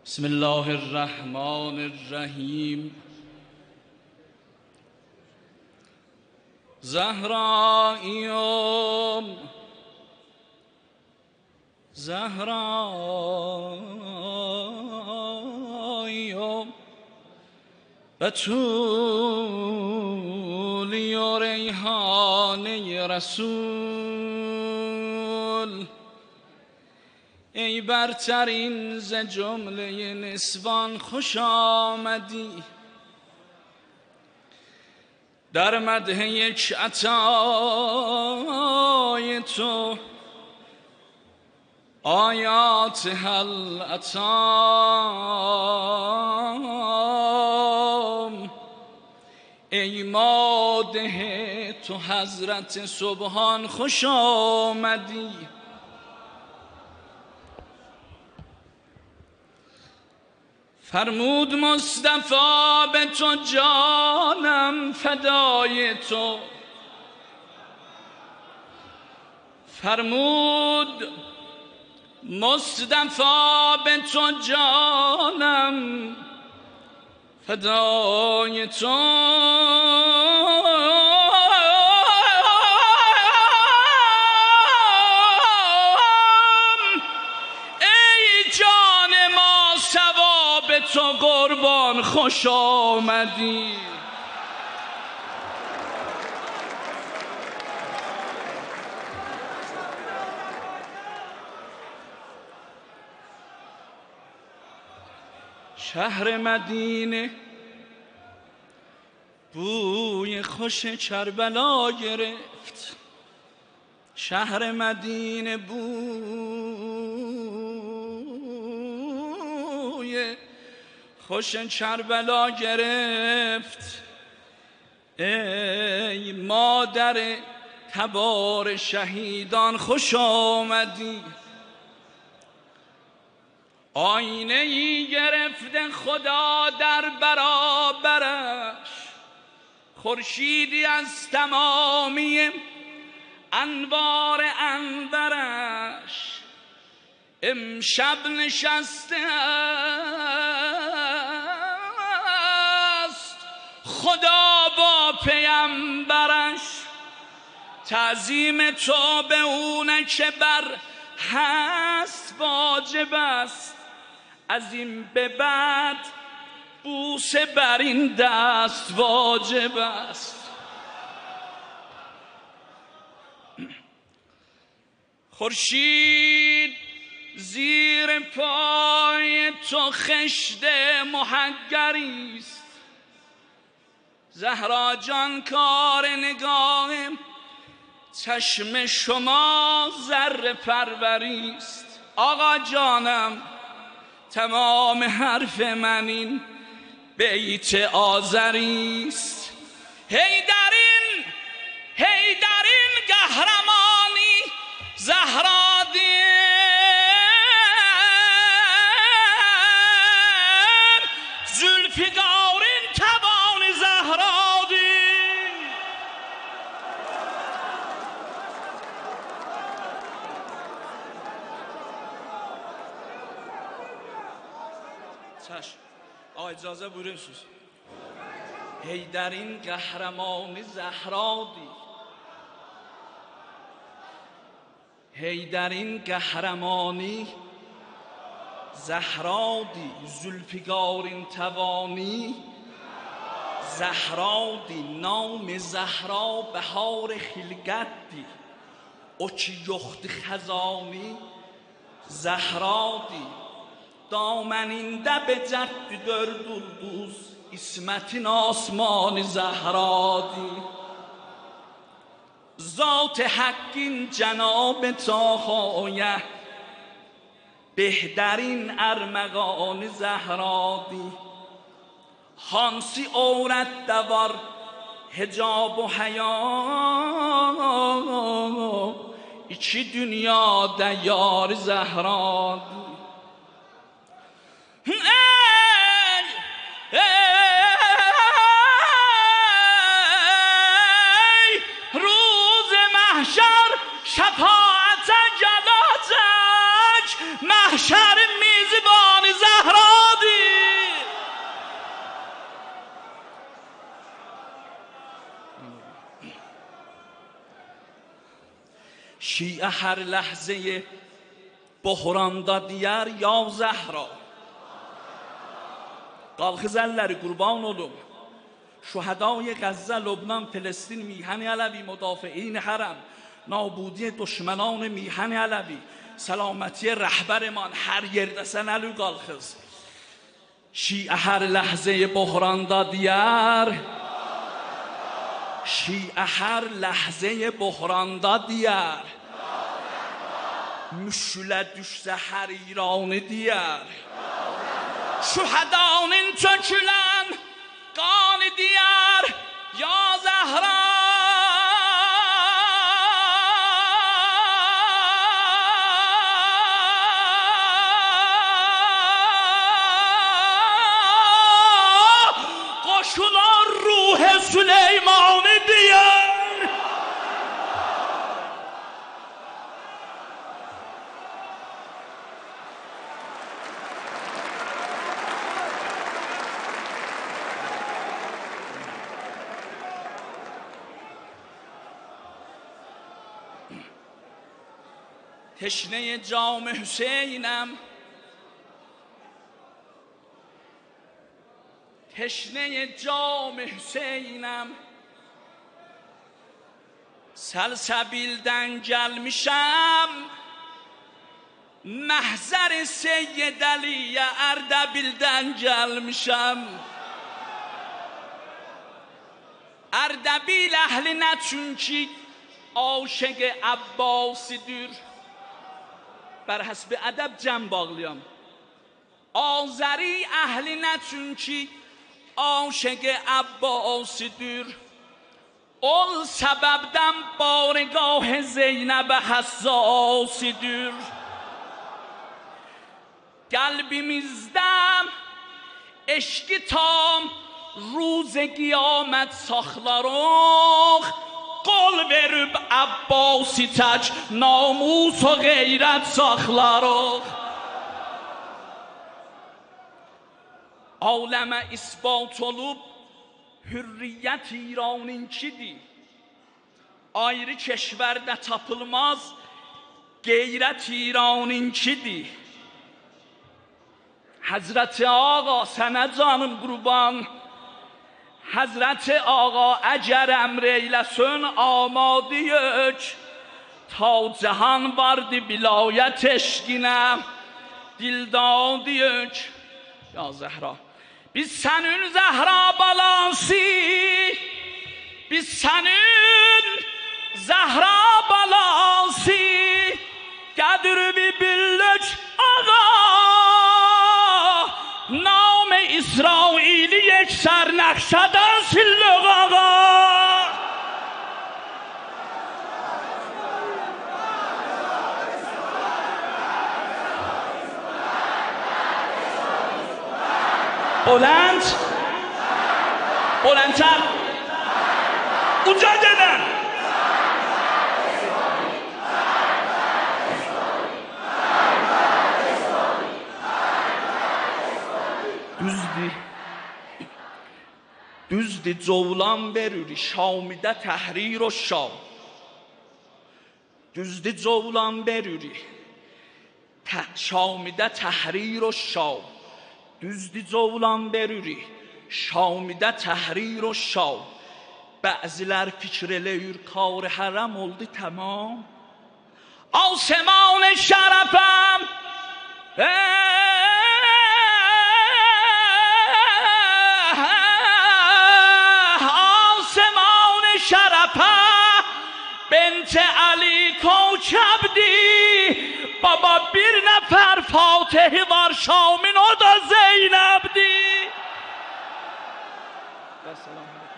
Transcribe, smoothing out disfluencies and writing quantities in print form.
بسم الله الرحمن الرحیم. زهراییم زهراییم بتولی و ریحانه رسول، ای برترین ز جمله نسوان خوش آمدی. در مدح یک عطای تو آیات هل اتام، ای مادح تو حضرت سبحان خوش آمدی. فرمود مصطفی به تو جانم فدای تو، فرمود مصطفی به تو جانم فدای تو. تو قربان خوش آمدی. شهر مدینه بوی خوش کربلا گرفت، شهر مدینه بوی خوش کربلا گرفت. ای مادر تبار شهیدان خوش آمدی. آینه ای گرفته خدا در برابرش، خورشیدی از تمامی انوار انورش امشب نشسته است خدا با پیمبرش. تعظیم تو به اونه که بر هست واجب است، از این به بعد بوسه بر این دست واجب است. خورشید زیر پای تو خشت محگری است، زهرا جان کار نگاه چشم شما ذره پروری است. آقا جانم تمام حرف من این بیت آذری است. هی در این قهرمانی زهرا دین، زلفقارین توان زهرا دین. چشم آقا اجازه بوریم سوز. هی در این قهرمان زهرا دی، هی در این قهرمانی زهرا دی، زلفقارین توانی زهرا دی. نام زهرا بهار خلقت دی، اچی یخت خزانی زهرا دی. دامنinde به جد dördüldüz İsmetin asmanı Zehra'di. Zat-ı Hakk'in cenab Taha'ya بهترین ارمغان زهرادی. خانسی عورت دوار حجاب و حیا، iki dünyada yar زهرادی. ای روز محشر شفاعت جلاتک، محشر میزبان زهرا شیعه هر لحظه بحranda diyar ya Zehra. Qalxız əlləri qurban olum. Şuhadai Qəzze, Lübnan, Filistin, میهن علوی، مدافعین حرم، نابودی دشمنان میهن علوی، سلامتی رهبرمان هر yerdəsən Əli qalxız. شیعه هر لحظه بحranda diyar، شیعه هر لحظه بحranda diyar، müşkülə düşsə hər İranı diyar. Şuhadanın tökülən qanı diyar ya Zəhra. Qoşular ruh-i Süleymanı diyar. تشنه جام حسینم، تشنه جام حسینم، سلسبیلden gelmişem، محضر سید علی'ye Erdebil'den gelmişem. Erdebil əhlinə çünki aşık Abbasidir. بر حسب ادب جمع bağlayam. Azəri əhlinə çünki aşık Abbasidir. Ol səbəbdən bargah Zeynəb həssasidir. Qəlbimizdən eşqi tam روز qiyamət saxlarıq. Qol verib Abbasi tək namus و qeyrət saxlarıq. Aləmə isbat olub hürriyyət İraninkidir. Ayrı keşvərdə tapılmaz qeyrət İraninkidir. Həzrəti Ağa sənə canım qurban, Həzrəti Ağa əgər əmr eyləsin amadiyük. Ta cahan vardı bilayət eşqinə dildadiyük. Ya Zəhra, biz sənin Zəhra balası, biz sənin Zəhra balası, qədr-i billük Ağa, نام اسرائیلی یک سرنقشد است لغاقا. بلند بلندتر اونجا دیدن. Düzdür covlan verir Şamidə təhrir o şam. Düzdür covlan verir Şamidə təhrir o şam. Düzdür covlan verir Şamidə təhrir o şam. Bəzilər fikr eləyir kar hərəm oldu tamam. Asman şərəfəm بنت علی کوکبدی بابا bir nəfər Fatihi var Şamin o da Zeynəbdi.